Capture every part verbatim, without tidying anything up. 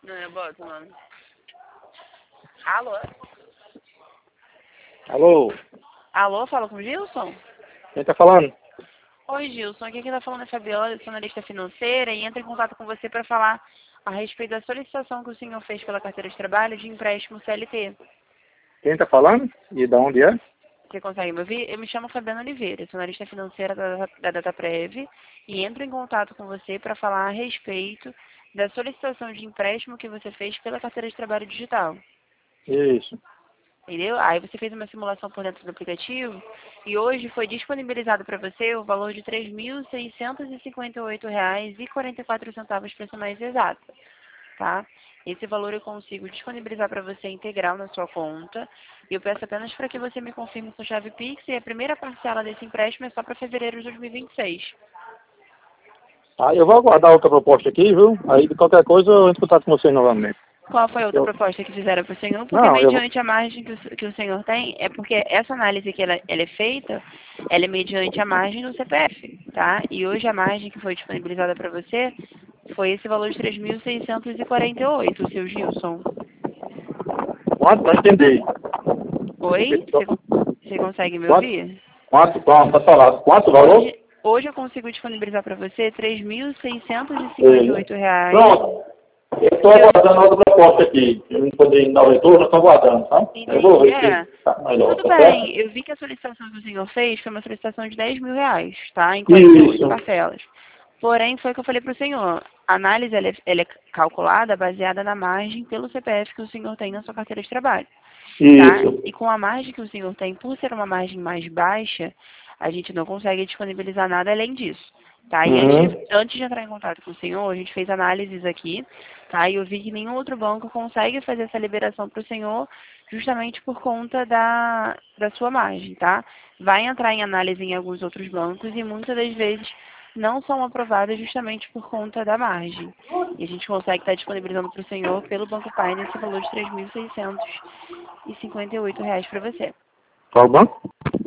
Não, eu boto, mano. Alô? Alô? Alô, fala com o Gilson? Quem tá falando? Oi, Gilson. Aqui quem tá falando é Fabiola, sou analista financeira e entra em contato com você para falar a respeito da solicitação que o senhor fez pela carteira de trabalho de empréstimo C L T. Quem tá falando? E da onde é? Você consegue me ouvir? Eu me chamo Fabiana Oliveira, sou analista financeira da, da DataPrev e entro em contato com você para falar a respeito da solicitação de empréstimo que você fez pela carteira de trabalho digital. Isso. Entendeu? Aí você fez uma simulação por dentro do aplicativo e hoje foi disponibilizado para você o valor de três mil seiscentos e cinquenta e oito reais e quarenta e quatro centavos para ser mais exata, tá? Esse valor eu consigo disponibilizar para você integral na sua conta e eu peço apenas para que você me confirme sua chave Pix e a primeira parcela desse empréstimo é só para fevereiro de dois mil e vinte e seis. Ah, eu vou aguardar outra proposta aqui, viu? Aí de qualquer coisa eu entro em contato com vocês novamente. Qual foi a outra Eu... proposta que fizeram para o senhor? Porque Não, eu vou... mediante a margem que o, que o senhor tem, é porque essa análise que ela, ela é feita, ela é mediante a margem do C P F, tá? E hoje a margem que foi disponibilizada para você foi esse valor de três mil seiscentos e quarenta e oito, seu Gilson. Quanto? Não entendi. Oi? Você, con- você consegue me Quanto? ouvir? Quanto? Quanto? Tá falando? Quanto valor? Hoje, hoje eu consigo disponibilizar para você três mil seiscentos e cinquenta e Ele. oito reais. Pronto. Eu estou aguardando outra proposta aqui. Eu não poder dar o retorno, eu estou aguardando, tá? Eu vou Entendi. ver se É. tá melhor, Tudo tá certo? bem, eu vi que a solicitação que o senhor fez foi uma solicitação de dez mil reais, tá? Em quarenta e oito Isso. parcelas. Porém, foi o que eu falei para o senhor. A análise ela é, ela é calculada baseada na margem pelo C P F que o senhor tem na sua carteira de trabalho, tá? Isso. E com a margem que o senhor tem, por ser uma margem mais baixa, a gente não consegue disponibilizar nada além disso, tá? E antes de, Uhum. antes de entrar em contato com o senhor, a gente fez análises aqui, tá? E eu vi que nenhum outro banco consegue fazer essa liberação para o senhor justamente por conta da, da sua margem, tá? Vai entrar em análise em alguns outros bancos e muitas das vezes não são aprovadas justamente por conta da margem. E a gente consegue estar disponibilizando para o senhor pelo Banco Pai nesse valor de três mil seiscentos e cinquenta e oito reais para você. Qual banco?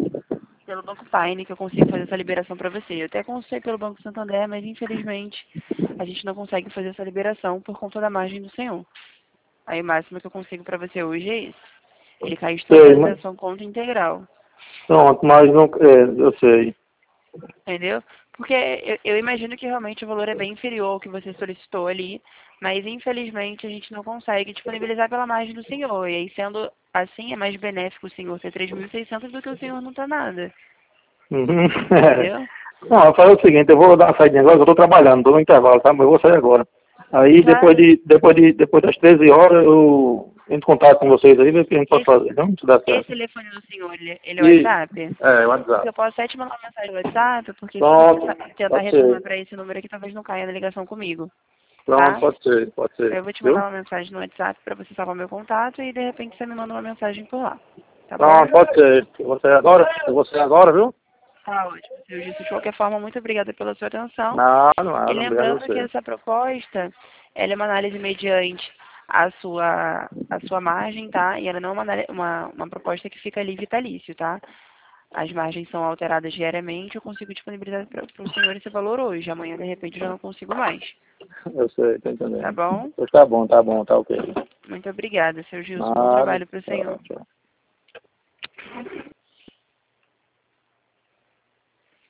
Pelo Banco Paine que eu consigo fazer essa liberação para você. Eu até consultei pelo Banco Santander, mas infelizmente a gente não consegue fazer essa liberação por conta da margem do senhor. Aí o máximo que eu consigo para você hoje é isso. Ele cai de Sei, mas... totalização conta integral. Pronto, mas não... É, eu sei. Entendeu? Porque eu, eu imagino que realmente o valor é bem inferior ao que você solicitou ali, mas infelizmente a gente não consegue disponibilizar pela margem do senhor. E aí, sendo assim, é mais benéfico o senhor ter três mil e seiscentos do que o senhor não ter nada. Uhum. Entendeu? Não, eu vou fazer o seguinte, eu vou dar uma saída agora, eu estou trabalhando, estou no intervalo, tá? Mas eu vou sair agora. Aí depois Claro. de, depois de, depois das treze horas eu entro em contato com vocês aí, ver o que a gente pode Esse, fazer, não? Se dá esse certo. telefone do senhor, ele, ele é o E, WhatsApp? é, Porque WhatsApp. eu posso até te mandar uma mensagem no WhatsApp, porque se você Pronto, tentar tentar pode retornar ser. para esse número aqui, talvez não caia na ligação comigo, Pronto, tá? pode ser, pode ser. Eu vou te mandar Viu? uma mensagem no WhatsApp para você salvar meu contato e de repente você me manda uma mensagem por lá. Tá Pronto, bom? pode ser. Eu vou sair agora, eu vou sair agora, viu? Tá ótimo, seu Gilson. De qualquer forma, muito obrigada pela sua atenção. Não, E não, não, obrigado a lembrando que você. essa proposta, ela é uma análise mediante a sua, a sua margem, tá? E ela não é uma, análise- uma, uma proposta que fica ali vitalício, tá? As margens são alteradas diariamente, eu consigo disponibilizar para o senhor esse valor hoje. Amanhã, de repente, eu já não consigo mais. Eu sei, tô Tá entendendo. bom? Pois tá bom, tá bom, tá ok. Muito obrigada, seu Gilson. Bom Nada, trabalho para o senhor. tchau, tchau.